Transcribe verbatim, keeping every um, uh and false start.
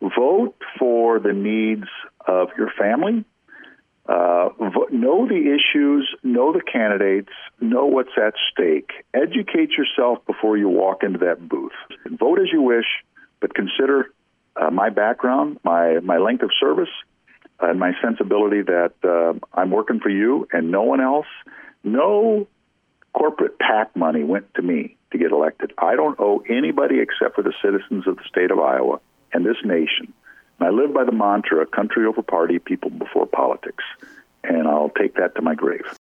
vote for the needs of your family. Uh, vo- know the issues, know the candidates, know what's at stake. Educate yourself before you walk into that booth. Vote as you wish, but consider uh, my background, my, my length of service, and my sensibility that uh, I'm working for you and no one else. No corporate PAC money went to me to get elected. I don't owe anybody except for the citizens of the state of Iowa and this nation. And I live by the mantra, country over party, people before politics. And I'll take that to my grave.